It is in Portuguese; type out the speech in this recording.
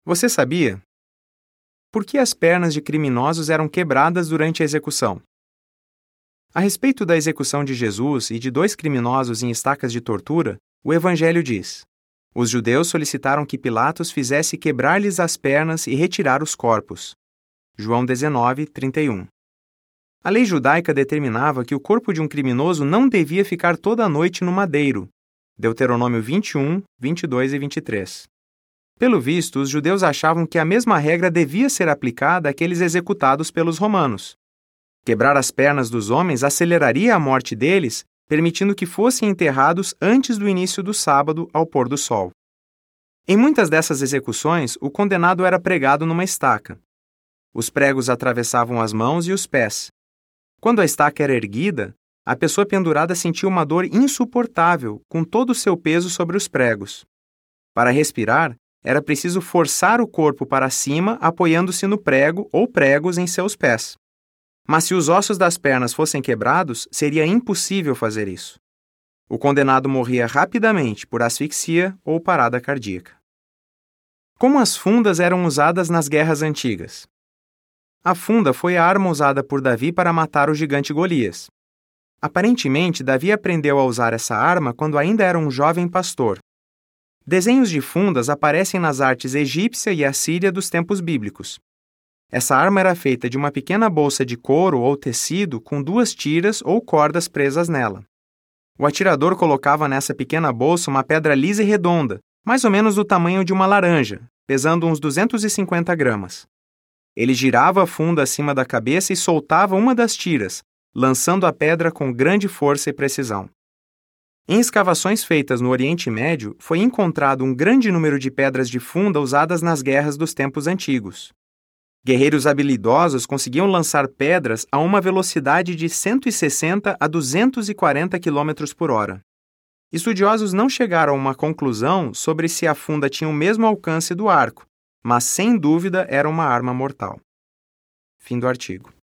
Você sabia? Por que as pernas de criminosos eram quebradas durante a execução? A respeito da execução de Jesus e de 2 criminosos em estacas de tortura, o Evangelho diz: os judeus solicitaram que Pilatos fizesse quebrar-lhes as pernas e retirar os corpos. João 19, 31. A lei judaica determinava que o corpo de um criminoso não devia ficar toda a noite no madeiro. Deuteronômio 21, 22 e 23. Pelo visto, os judeus achavam que a mesma regra devia ser aplicada àqueles executados pelos romanos. Quebrar as pernas dos homens aceleraria a morte deles, permitindo que fossem enterrados antes do início do sábado ao pôr do sol. Em muitas dessas execuções, o condenado era pregado numa estaca. Os pregos atravessavam as mãos e os pés. Quando a estaca era erguida, a pessoa pendurada sentia uma dor insuportável, com todo o seu peso sobre os pregos. Para respirar, era preciso forçar o corpo para cima, apoiando-se no prego ou pregos em seus pés. Mas se os ossos das pernas fossem quebrados, seria impossível fazer isso. O condenado morria rapidamente por asfixia ou parada cardíaca. Como as fundas eram usadas nas guerras antigas? A funda foi a arma usada por Davi para matar o gigante Golias. Aparentemente, Davi aprendeu a usar essa arma quando ainda era um jovem pastor. Desenhos de fundas aparecem nas artes egípcia e assíria dos tempos bíblicos. Essa arma era feita de uma pequena bolsa de couro ou tecido com 2 tiras ou cordas presas nela. O atirador colocava nessa pequena bolsa uma pedra lisa e redonda, mais ou menos do tamanho de uma laranja, pesando uns 250 gramas. Ele girava a funda acima da cabeça e soltava uma das tiras, lançando a pedra com grande força e precisão. Em escavações feitas no Oriente Médio, foi encontrado um grande número de pedras de funda usadas nas guerras dos tempos antigos. Guerreiros habilidosos conseguiam lançar pedras a uma velocidade de 160 a 240 km por hora. Estudiosos não chegaram a uma conclusão sobre se a funda tinha o mesmo alcance do arco, mas sem dúvida era uma arma mortal. Fim do artigo.